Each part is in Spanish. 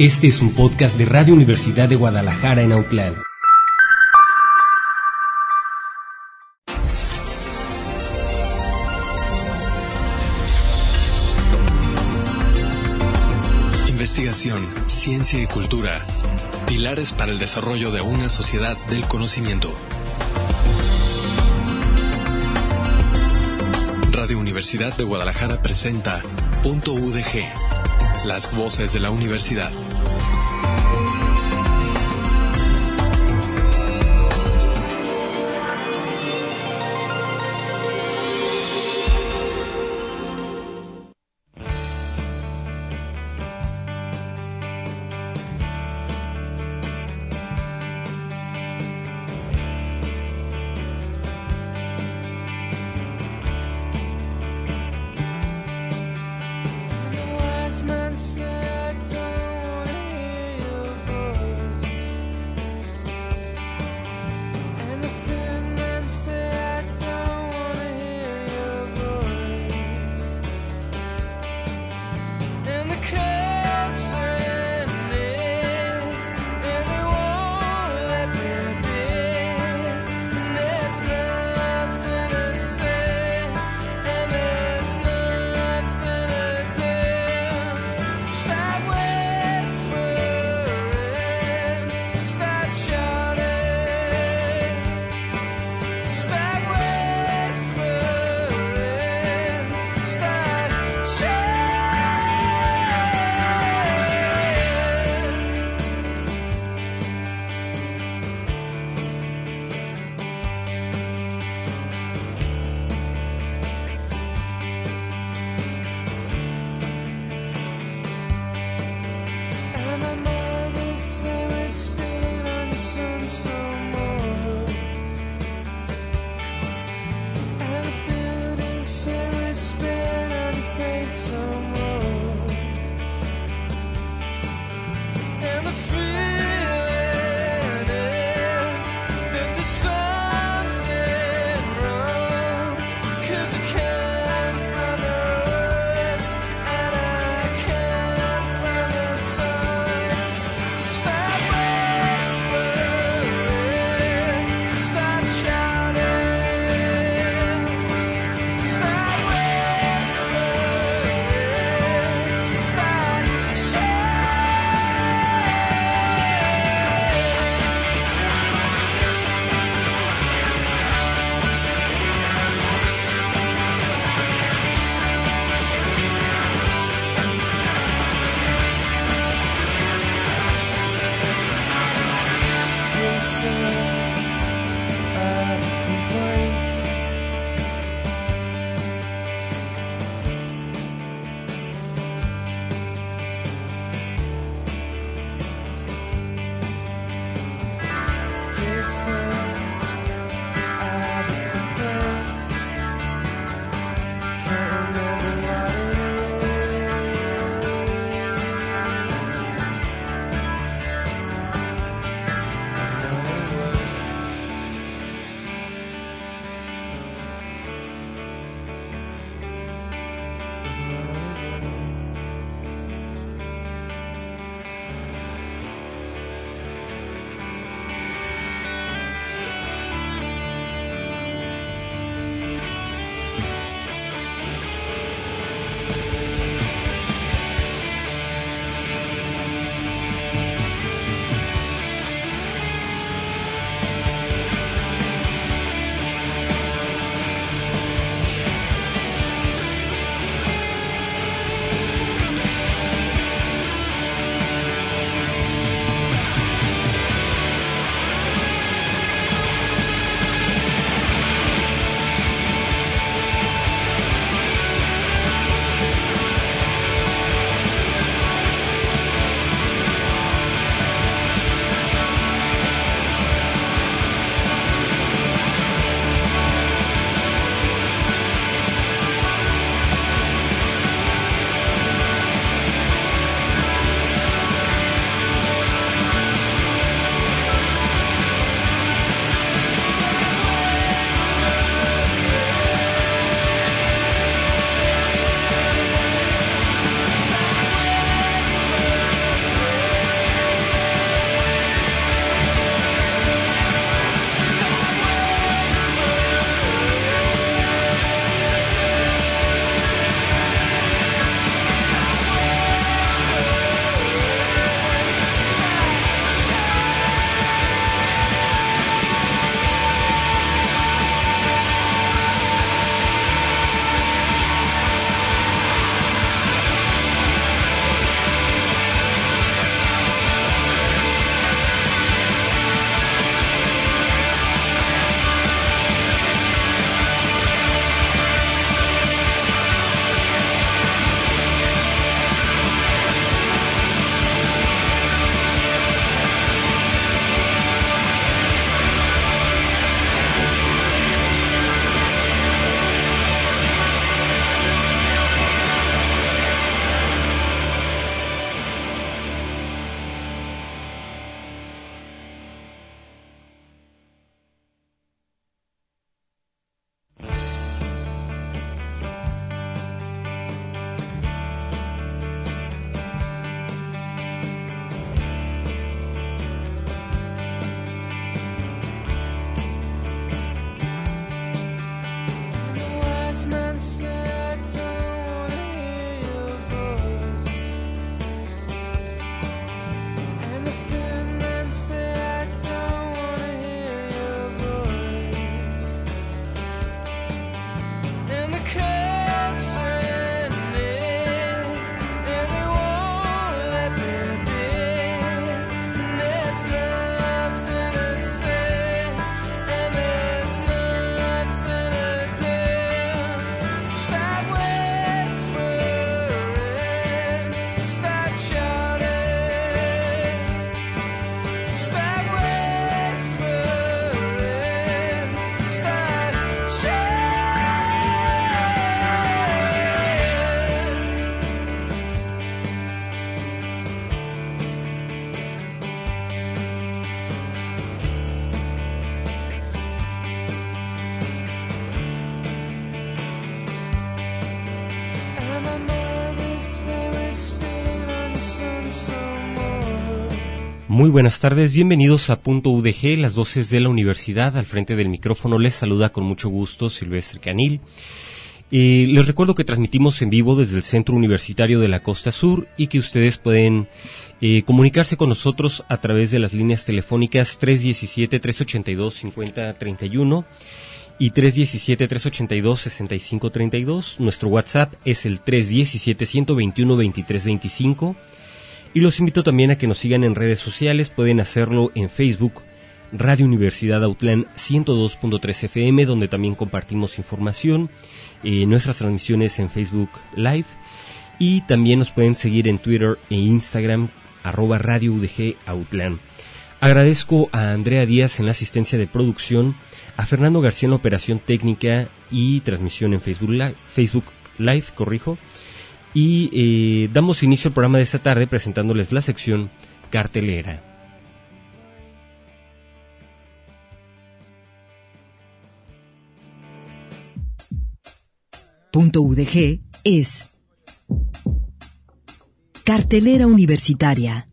Este es un podcast de Radio Universidad de Guadalajara en Autlán. Investigación, ciencia y cultura. Pilares para el desarrollo de una sociedad del conocimiento. Radio Universidad de Guadalajara presenta Punto UDG. Las voces de la universidad. Muy buenas tardes, bienvenidos a Punto UDG, las voces de la universidad. Al frente del micrófono les saluda con mucho gusto Silvestre Canil. Les recuerdo que transmitimos en vivo desde el Centro Universitario de la Costa Sur y que ustedes pueden comunicarse con nosotros a través de las líneas telefónicas 317-382-5031 y 317-382-6532. Nuestro WhatsApp es el 317-121-2325. Y los invito también a que nos sigan en redes sociales. Pueden hacerlo en Facebook, Radio Universidad Autlán 102.3 FM, donde también compartimos información, nuestras transmisiones en Facebook Live. Y también nos pueden seguir en Twitter e Instagram, @Radio UDG Autlán. Agradezco a Andrea Díaz en la asistencia de producción, a Fernando García en la operación técnica y transmisión en Facebook Live, Y damos inicio al programa de esta tarde presentándoles la sección Cartelera. Punto UDG es Cartelera Universitaria.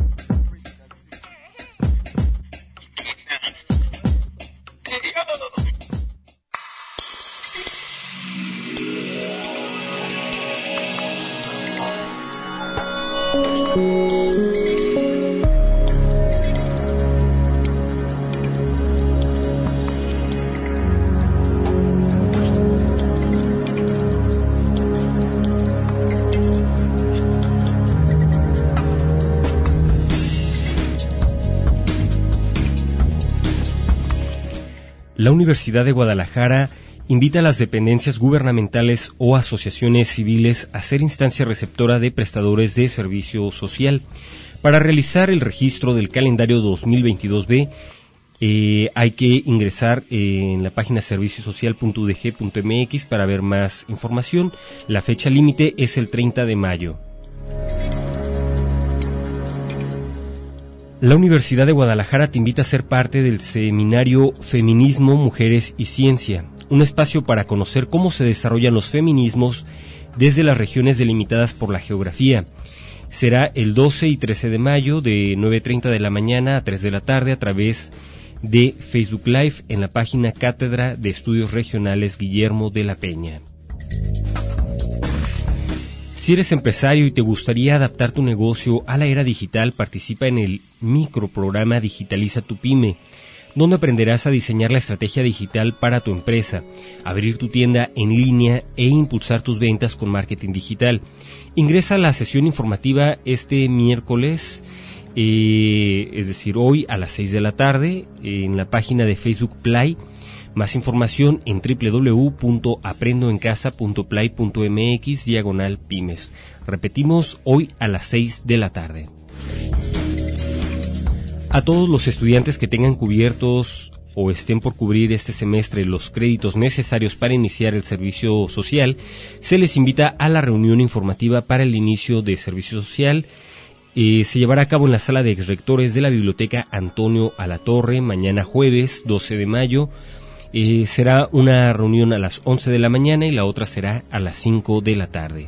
La Universidad de Guadalajara invita a las dependencias gubernamentales o asociaciones civiles a ser instancia receptora de prestadores de servicio social. Para realizar el registro del calendario 2022B, hay que ingresar en la página serviciosocial.udg.mx para ver más información. La fecha límite es el 30 de mayo. La Universidad de Guadalajara te invita a ser parte del seminario Feminismo, Mujeres y Ciencia, un espacio para conocer cómo se desarrollan los feminismos desde las regiones delimitadas por la geografía. Será el 12 y 13 de mayo de 9:30 de la mañana a 3 de la tarde a través de Facebook Live en la página Cátedra de Estudios Regionales Guillermo de la Peña. Si eres empresario y te gustaría adaptar tu negocio a la era digital, participa en el microprograma Digitaliza tu Pyme, donde aprenderás a diseñar la estrategia digital para tu empresa, abrir tu tienda en línea e impulsar tus ventas con marketing digital. Ingresa a la sesión informativa este miércoles, es decir, hoy a las 6 de la tarde, en la página de Facebook Play. Más información en www.aprendoencasa.play.mx/pymes. Repetimos, hoy a las 6 de la tarde. A todos los estudiantes que tengan cubiertos o estén por cubrir este semestre los créditos necesarios para iniciar el servicio social, se les invita a la reunión informativa para el inicio de servicio social. Se llevará a cabo en la sala de exrectores de la Biblioteca Antonio Alatorre, mañana jueves 12 de mayo. Será una reunión a las 11 de la mañana y la otra será a las 5 de la tarde.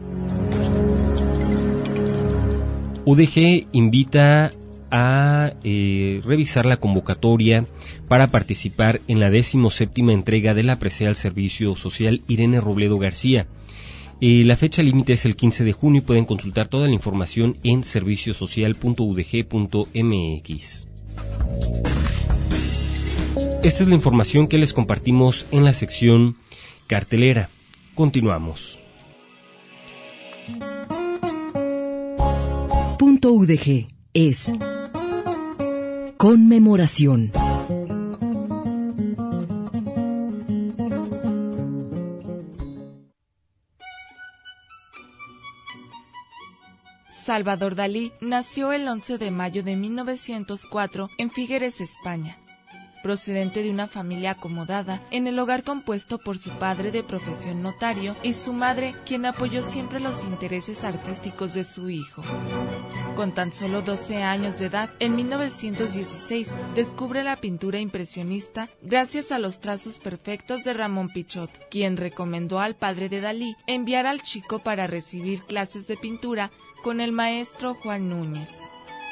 UDG invita a revisar la convocatoria para participar en la 17ª entrega de la presea al servicio social Irene Robledo García. La fecha límite es el 15 de junio y pueden consultar toda la información en serviciosocial.udg.mx. Esta es la información que les compartimos en la sección Cartelera. Continuamos. Punto UDG es Conmemoración. Salvador Dalí nació el 11 de mayo de 1904 en Figueres, España. Procedente de una familia acomodada, en el hogar compuesto por su padre de profesión notario y su madre, quien apoyó siempre los intereses artísticos de su hijo. Con tan solo 12 años de edad, en 1916, descubre la pintura impresionista gracias a los trazos perfectos de Ramón Pichot, quien recomendó al padre de Dalí enviar al chico para recibir clases de pintura con el maestro Juan Núñez.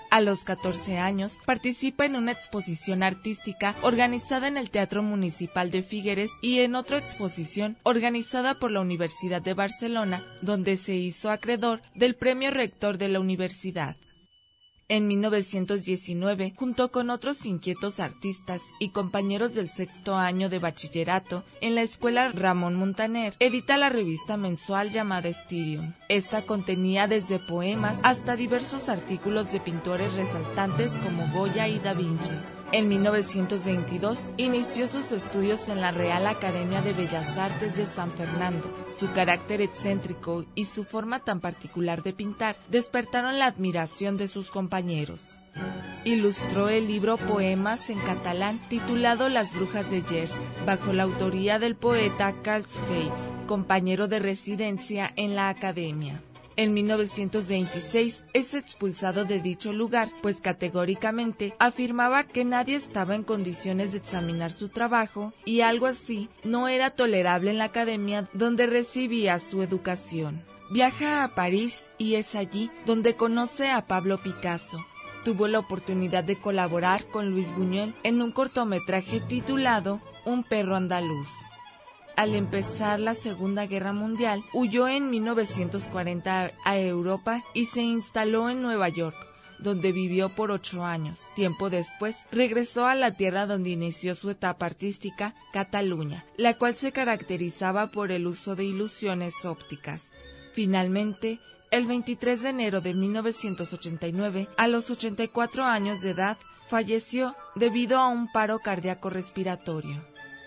A los 14 años, participa en una exposición artística organizada en el Teatro Municipal de Figueres y en otra exposición organizada por la Universidad de Barcelona, donde se hizo acreedor del Premio Rector de la universidad. En 1919, junto con otros inquietos artistas y compañeros del sexto año de bachillerato en la escuela Ramón Muntaner, edita la revista mensual llamada Styrium. Esta contenía desde poemas hasta diversos artículos de pintores resaltantes como Goya y Da Vinci. En 1922 inició sus estudios en la Real Academia de Bellas Artes de San Fernando. Su carácter excéntrico y su forma tan particular de pintar despertaron la admiración de sus compañeros. Ilustró el libro Poemas en catalán titulado Las Brujas de Llers, bajo la autoría del poeta Carl Feits, compañero de residencia en la Academia. En 1926 es expulsado de dicho lugar, pues categóricamente afirmaba que nadie estaba en condiciones de examinar su trabajo y algo así no era tolerable en la academia donde recibía su educación. Viaja a París y es allí donde conoce a Pablo Picasso. Tuvo la oportunidad de colaborar con Luis Buñuel en un cortometraje titulado Un perro andaluz. Al empezar la Segunda Guerra Mundial, huyó en 1940 a Europa y se instaló en Nueva York, donde vivió por 8 años. Tiempo después, regresó a la tierra donde inició su etapa artística, Cataluña, la cual se caracterizaba por el uso de ilusiones ópticas. Finalmente, el 23 de enero de 1989, a los 84 años de edad, falleció debido a un paro cardíaco respiratorio.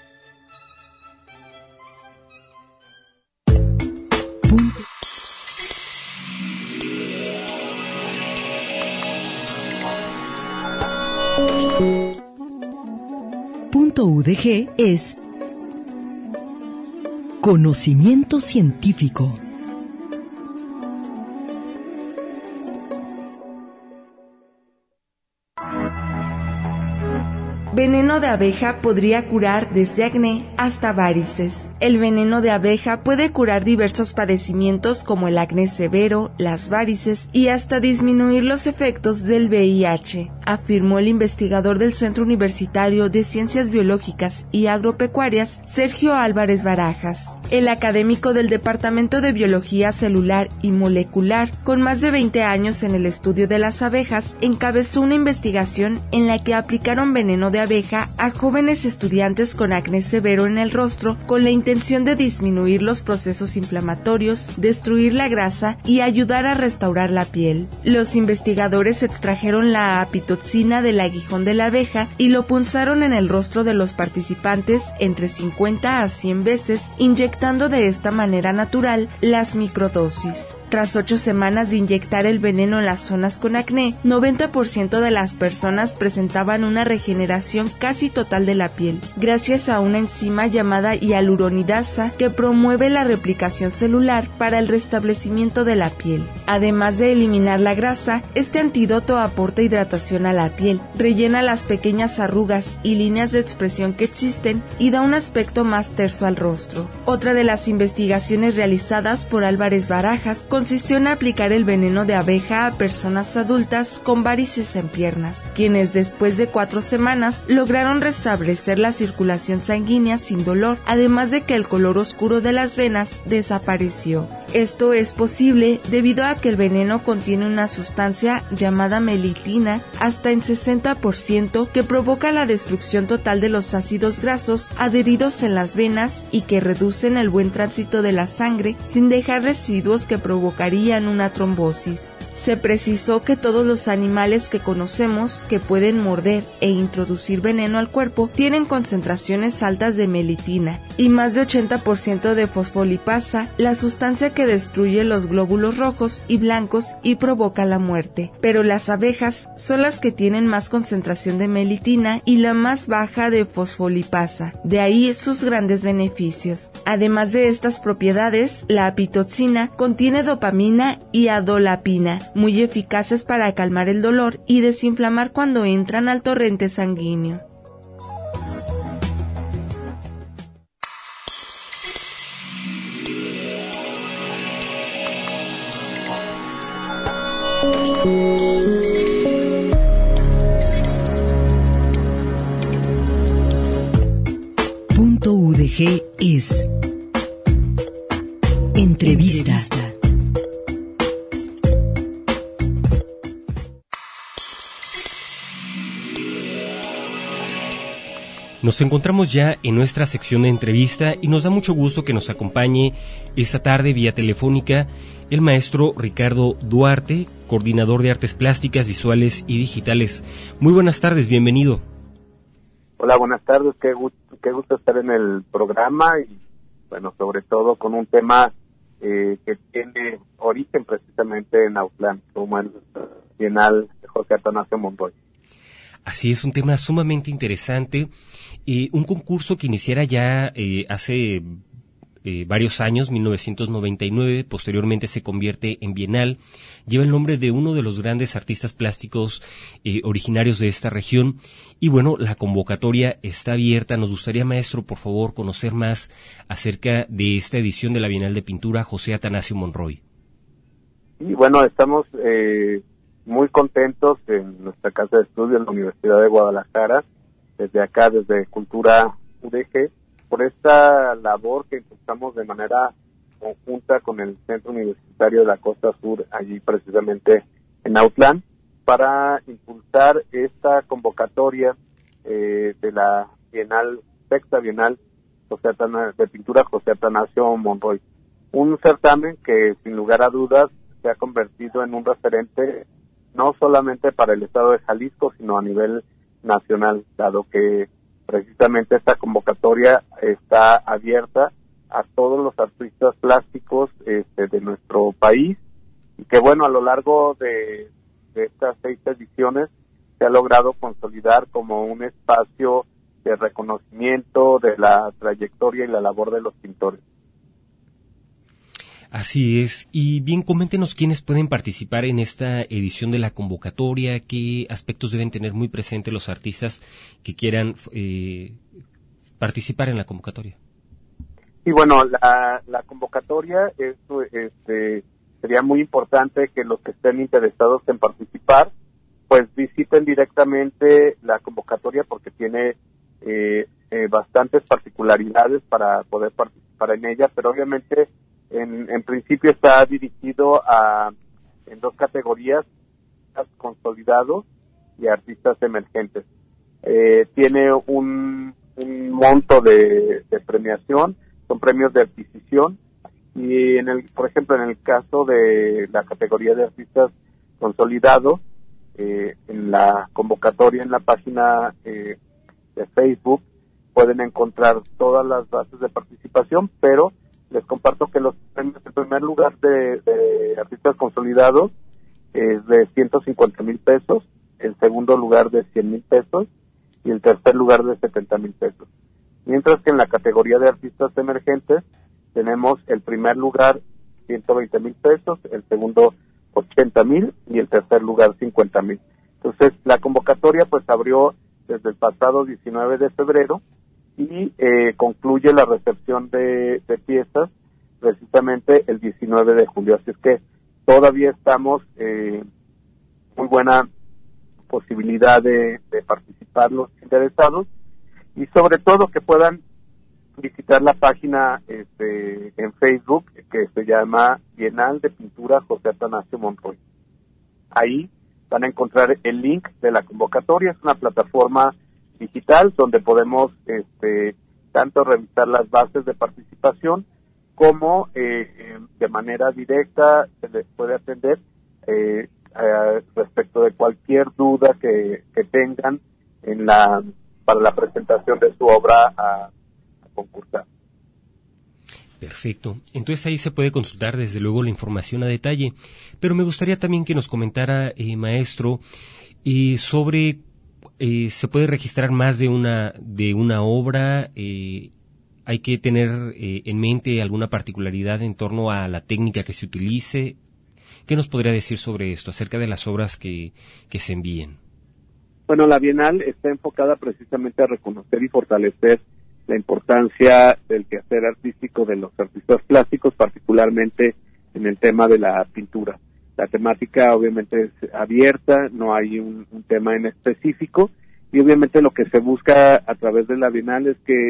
Punto UDG es conocimiento científico. Veneno de abeja podría curar desde acné hasta varices. El veneno de abeja puede curar diversos padecimientos como el acné severo, las varices y hasta disminuir los efectos del VIH, afirmó el investigador del Centro Universitario de Ciencias Biológicas y Agropecuarias, Sergio Álvarez Barajas. El académico del Departamento de Biología Celular y Molecular, con más de 20 años en el estudio de las abejas, encabezó una investigación en la que aplicaron veneno de abeja a jóvenes estudiantes con acné severo en el rostro con la intención de disminuir los procesos inflamatorios, destruir la grasa y ayudar a restaurar la piel. Los investigadores extrajeron la apitoxina del aguijón de la abeja y lo punzaron en el rostro de los participantes entre 50 a 100 veces, inyectando de esta manera natural las microdosis. Tras 8 semanas de inyectar el veneno en las zonas con acné, 90% de las personas presentaban una regeneración casi total de la piel, gracias a una enzima llamada hialuronidasa que promueve la replicación celular para el restablecimiento de la piel. Además de eliminar la grasa, este antídoto aporta hidratación a la piel, rellena las pequeñas arrugas y líneas de expresión que existen y da un aspecto más terso al rostro. Otra de las investigaciones realizadas por Álvarez Barajas consistió en aplicar el veneno de abeja a personas adultas con varices en piernas, quienes después de 4 semanas lograron restablecer la circulación sanguínea sin dolor, además de que el color oscuro de las venas desapareció. Esto es posible debido a que el veneno contiene una sustancia llamada melitina hasta en 60% que provoca la destrucción total de los ácidos grasos adheridos en las venas y que reducen el buen tránsito de la sangre sin dejar residuos que provocarían una trombosis. Se precisó que todos los animales que conocemos que pueden morder e introducir veneno al cuerpo tienen concentraciones altas de melitina y más de 80% de fosfolipasa, la sustancia que destruye los glóbulos rojos y blancos y provoca la muerte. Pero las abejas son las que tienen más concentración de melitina y la más baja de fosfolipasa, de ahí sus grandes beneficios. Además de estas propiedades, la apitoxina contiene dopamina y adolapina, muy eficaces para calmar el dolor y desinflamar cuando entran al torrente sanguíneo. UDG es Entrevista. Nos encontramos ya en nuestra sección de entrevista y nos da mucho gusto que nos acompañe esta tarde vía telefónica el maestro Ricardo Duarte, coordinador de Artes Plásticas, Visuales y Digitales. Muy buenas tardes, bienvenido. Hola, buenas tardes, qué gusto estar en el programa y, bueno, sobre todo con un tema que tiene origen precisamente en Autlán, como el Bienal de José Atanasio Monroy. Así es, un tema sumamente interesante, un concurso que iniciara ya hace varios años, 1999, posteriormente se convierte en Bienal, lleva el nombre de uno de los grandes artistas plásticos originarios de esta región, y bueno, la convocatoria está abierta. Nos gustaría, maestro, por favor, conocer más acerca de esta edición de la Bienal de Pintura José Atanasio Monroy. Y bueno, estamos muy contentos en nuestra casa de estudio en la Universidad de Guadalajara, desde acá, desde Cultura UDG, por esta labor que impulsamos de manera conjunta con el Centro Universitario de la Costa Sur, allí precisamente en Autlán, para impulsar esta convocatoria de la Bienal, sexta Bienal de Pintura José Atanasio Monroy. Un certamen que, sin lugar a dudas, se ha convertido en un referente no solamente para el estado de Jalisco, sino a nivel nacional, dado que precisamente esta convocatoria está abierta a todos los artistas plásticos de nuestro país, y que bueno, a lo largo de estas 6 ediciones se ha logrado consolidar como un espacio de reconocimiento de la trayectoria y la labor de los pintores. Así es. Y bien, coméntenos quiénes pueden participar en esta edición de la convocatoria, qué aspectos deben tener muy presentes los artistas que quieran participar en la convocatoria. Y bueno, la convocatoria sería muy importante que los que estén interesados en participar, pues visiten directamente la convocatoria, porque tiene bastantes particularidades para poder participar en ella, pero obviamente en principio está dirigido en 2 categorías: artistas consolidados y artistas emergentes. Tiene un monto de premiación, son premios de adquisición, y por ejemplo, en el caso de la categoría de artistas consolidados, en la convocatoria, en la página de Facebook, pueden encontrar todas las bases de participación, pero les comparto que los premios, en primer lugar de artistas consolidados, es de 150,000 pesos, el segundo lugar de 100,000 pesos y el tercer lugar de 70,000 pesos. Mientras que en la categoría de artistas emergentes tenemos el primer lugar 120,000 pesos, el segundo 80,000 y el tercer lugar 50,000. Entonces, la convocatoria pues abrió desde el pasado 19 de febrero y concluye la recepción de piezas precisamente el 19 de julio. Así es que todavía estamos muy buena posibilidad de participar los interesados, y sobre todo que puedan visitar la página en Facebook, que se llama Bienal de Pintura José Atanasio Monroy. Ahí van a encontrar el link de la convocatoria. Es una plataforma digital donde podemos tanto revisar las bases de participación como de manera directa se les puede atender respecto de cualquier duda que tengan para la presentación de su obra a concursar. Perfecto. Entonces ahí se puede consultar desde luego la información a detalle, pero me gustaría también que nos comentara, maestro, sobre se puede registrar más de una obra. Hay que tener en mente alguna particularidad en torno a la técnica que se utilice. ¿Qué nos podría decir sobre esto, acerca de las obras que se envíen? Bueno, la Bienal está enfocada precisamente a reconocer y fortalecer la importancia del quehacer artístico de los artistas plásticos, particularmente en el tema de la pintura. La temática obviamente es abierta, no hay un tema en específico, y obviamente lo que se busca a través de la Bienal es que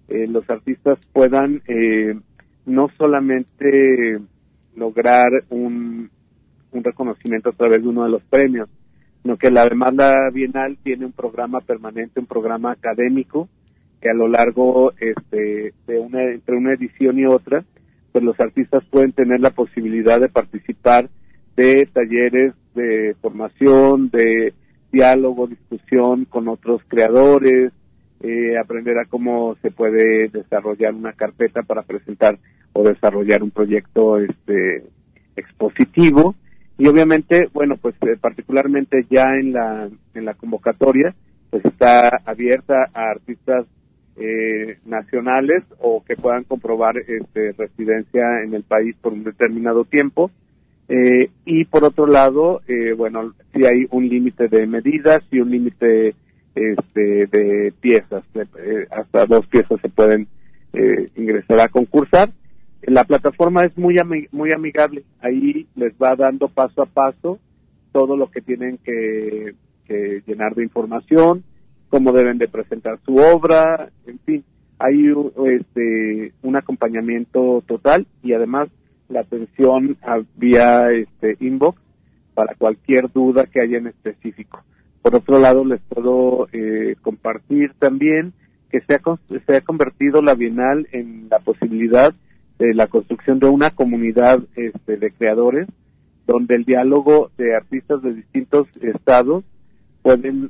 los artistas puedan no solamente lograr un reconocimiento a través de uno de los premios, sino que además la Bienal tiene un programa permanente, un programa académico, que a lo largo entre una edición y otra, pues los artistas pueden tener la posibilidad de participar de talleres de formación, de diálogo, discusión con otros creadores, aprender a cómo se puede desarrollar una carpeta para presentar o desarrollar un proyecto expositivo. Y obviamente, bueno, pues particularmente ya en la convocatoria, pues está abierta a artistas nacionales o que puedan comprobar residencia en el país por un determinado tiempo. Y por otro lado, bueno, sí hay un límite de medidas y un límite de piezas. Hasta 2 piezas se pueden ingresar a concursar. La plataforma es muy amigable. Ahí les va dando paso a paso todo lo que tienen que llenar de información, cómo deben de presentar su obra, en fin, hay un acompañamiento total y además la atención vía inbox para cualquier duda que haya en específico. Por otro lado, les puedo compartir también que se ha convertido la Bienal en la posibilidad de la construcción de una comunidad de creadores, donde el diálogo de artistas de distintos estados pueden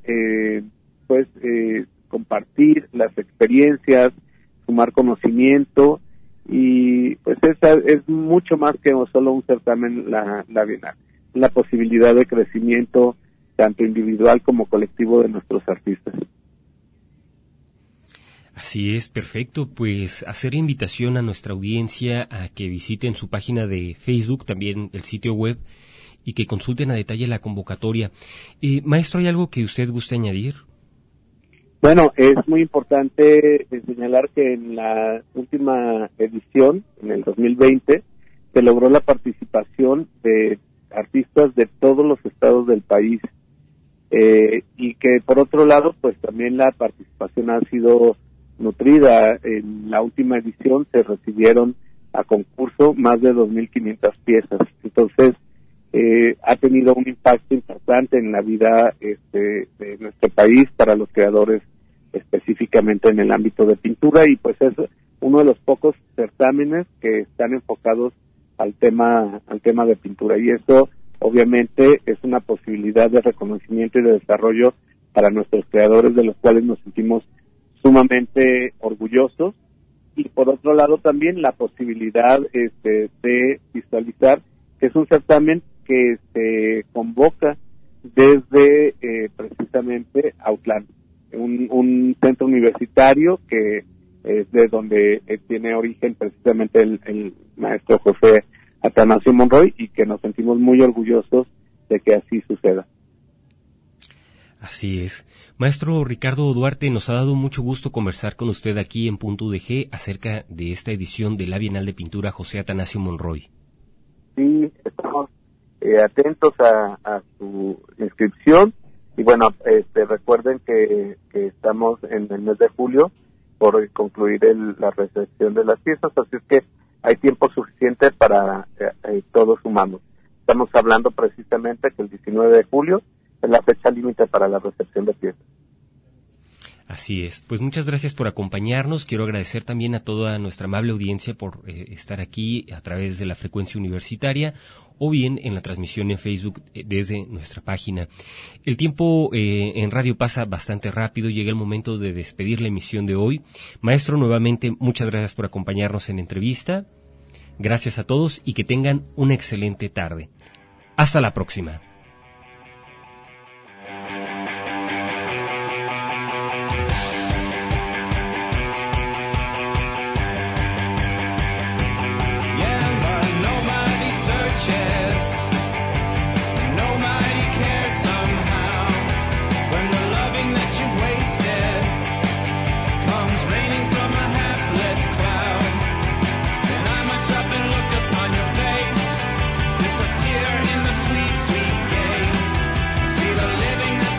compartir las experiencias, sumar conocimiento, y pues esa es mucho más que solo un certamen la Bienal, la posibilidad de crecimiento tanto individual como colectivo de nuestros artistas. Así es, perfecto. Pues hacer invitación a nuestra audiencia a que visiten su página de Facebook, también el sitio web, y que consulten a detalle la convocatoria. Maestro, ¿hay algo que usted guste añadir? Bueno, es muy importante señalar que en la última edición, en el 2020, se logró la participación de artistas de todos los estados del país, y que por otro lado, pues también la participación ha sido nutrida. En la última edición se recibieron a concurso más de 2.500 piezas. Entonces, ha tenido un impacto importante en la vida de nuestro país para los creadores, específicamente en el ámbito de pintura, y pues es uno de los pocos certámenes que están enfocados al tema de pintura, y eso obviamente es una posibilidad de reconocimiento y de desarrollo para nuestros creadores, de los cuales nos sentimos sumamente orgullosos. Y por otro lado también la posibilidad de visualizar que es un certamen que se convoca desde precisamente Autlán, un centro universitario que es de donde tiene origen precisamente el maestro José Atanasio Monroy, y que nos sentimos muy orgullosos de que así suceda. Así es. Maestro Ricardo Duarte, nos ha dado mucho gusto conversar con usted aquí en Punto UDG acerca de esta edición de la Bienal de Pintura José Atanasio Monroy. Sí, estamos atentos a su inscripción, y bueno, recuerden que estamos en el mes de julio por concluir la recepción de las piezas, así es que hay tiempo suficiente para todos humanos. Estamos hablando precisamente que el 19 de julio es la fecha límite para la recepción de piezas. Así es. Pues muchas gracias por acompañarnos. Quiero agradecer también a toda nuestra amable audiencia por estar aquí a través de la frecuencia universitaria o bien en la transmisión en Facebook desde nuestra página. El tiempo en radio pasa bastante rápido. Llega el momento de despedir la emisión de hoy. Maestro, nuevamente muchas gracias por acompañarnos en la entrevista. Gracias a todos y que tengan una excelente tarde. Hasta la próxima. Disappear in the sweet, sweet gaze. See the living that's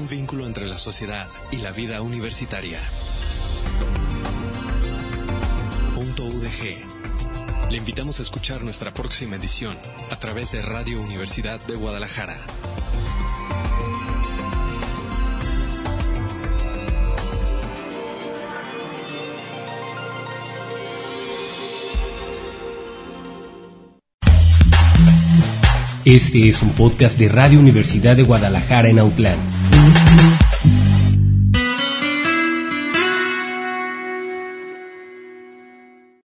un vínculo entre la sociedad y la vida universitaria. .udg. Le invitamos a escuchar nuestra próxima edición a través de Radio Universidad de Guadalajara. Este es un podcast de Radio Universidad de Guadalajara en Autlán.